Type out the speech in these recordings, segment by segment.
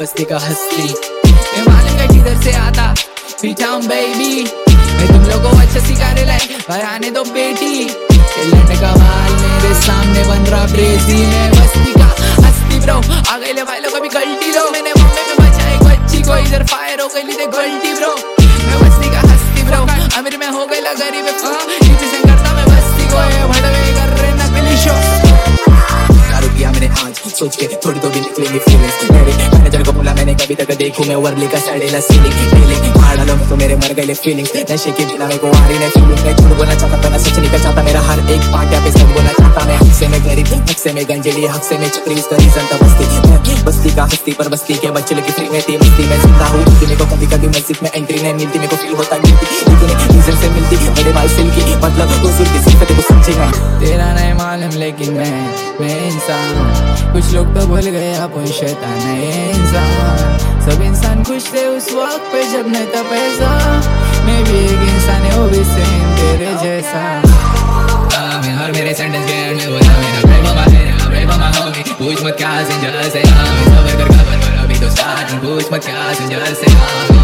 बस्ती का हस्ती। मैं मालूम का किधर से आता पीछा हूँ बेबी, मैं तुम लोगों को अच्छा सिखा रहे लाई भाई आने दो बेटी। लड़ने का बाल मेरे सामने बन रहा ब्रेजी, मैं बस्ती का हस्ती ब्रो। आ गए ले भाई लोग अभी गलती लो, मैंने बॉम्बे में बचा एक बच्ची को, इधर फायर हो गई गलती ब्रो। मैं बस्ती का हस्ती ब्रो, अमीर में हो गई गरीब से करता मैं बस्ती को, भड़वे कर रहे नकली शो। दारू पिया मैंने आज सोच के थोड़ी तो भी निकलेंगी फीलिंग्स मेरे। मैनेजर को बोला मैंने कभी तक देखूं मैं वर्ली का सड़ेला सीलिंग फीलिंग मार डालो तो मेरे मर गए फीलिंग्स। नशे के बिना मेरे को आ रही नहीं फीलिंग, मैं झूठ बोलना चाहता था ना सच निकल चाहता, मेरा हर एक पार्ट पे सब बोलना चाहता मैं। हक से मैं गरीब, हक से मैं गंजेली, हक से मैं चक्री, इसका रीजन था बस्ती। बस्ती का हस्ती पर बस्ती के बच्चे लगी फ्री में थी मस्ती में जिंदा हूँ। मेरे को कभी कभी मस्जिद में एंट्री नहीं मिलती, मेरे को फील होता गिल्टी रीजन से मिलती मेरे भाई सिल की मतलब उसूल की सिर्फ तेरे को समझेगा। तेरा नहीं मालूम लेकिन मैं इंसान, कुछ लोग तो भूल गए अपन शैतान है इंसान। सब इंसान खुश थे उस वक्त पे जब नहीं था पैसा, मैं भी एक इंसान है वो भी सेम तेरे जैसा। हर मेरे सेंटेंस के एंड में बोला मेरा ब्रेक मामा होगी, पूछ मत क्या सिंजर से आमी, सबर कर खबर पर अभी तो स्टार्ट, पूछ मत क्या सिंजर से आमी।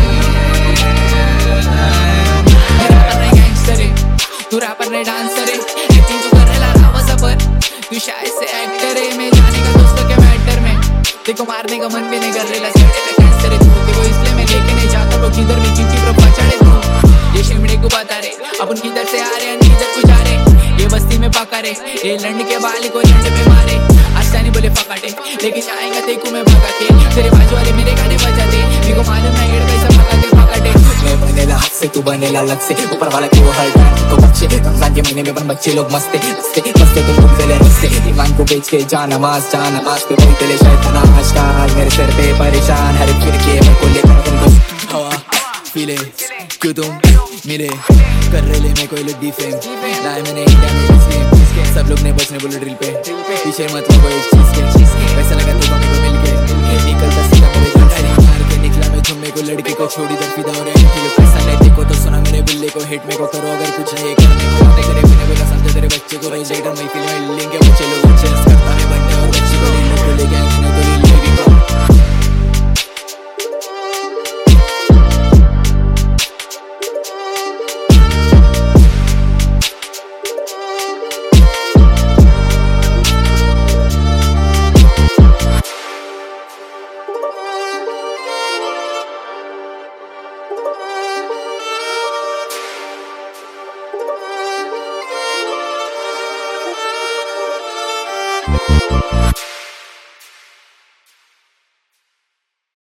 मेरा पर नहीं गैंगस्टर है तू रैपर नहीं डांसर है, इतनी तू कर रहा रावा सफर तू शायद से एक्टर है। मैं जाने का दोस्तों के मैटर में देखो मारने का मन भी नहीं कर रहा कैंसर है तू, इसलिए मैं लेके नहीं जाता वो किधर भी चिंची पर पछाड़े तू। ये शिमड़े को बता रहे अपन किधर से आ रहे हैं किधर को जा रहे, ये बस्ती में पका रहे ये लंड के बाली को लंड में मारे। अच्छा नहीं बोले पकाटे लेकिन आएगा देखो मैं भगा के, तेरे बाजू वाले मेरे गाने बजाते मेरे को मालूम नहीं गेड़ कैसा पका के पकाटे। मैं बनेला हक से तू बनेला लग से, ऊपर वाला की वो हर टाइम को बच्चे रमजान के महीने में बन बच्चे लोग मस्ते हंसते हंसते तुम लोग चले रस्ते ईमान को बेच के जा नमाज पे वही तेरे शैतान आजकल मेरे सर पे परेशान हर फिर के मेरे को लेकर तुमको हवा फीले क्यों तुम मेरे कर रहे ले मैं कोई लोग डिफेम लाए मैंने इंडिया में इसके सब लोग ने बचने बोले ड्रिल पे पीछे मतलब कोई एक चीज के वैसा लगा तो मेरे को मिल गए निकलता सीधा मेरे गाड़ी मार के निकला मैं झुम्मे को लड़के को छोड़ी दर फिदा और पैसा नहीं देखो तो सुना मेरे बिल्ले को हिट में को करो अगर कुछ नहीं करने को करे मैंने बोला समझे तेरे बच्चे को रेज लेटर मैं फिल्म लेंगे बच्चे लोग अच्छे करता है बंदे और बच्चे को ले गैंग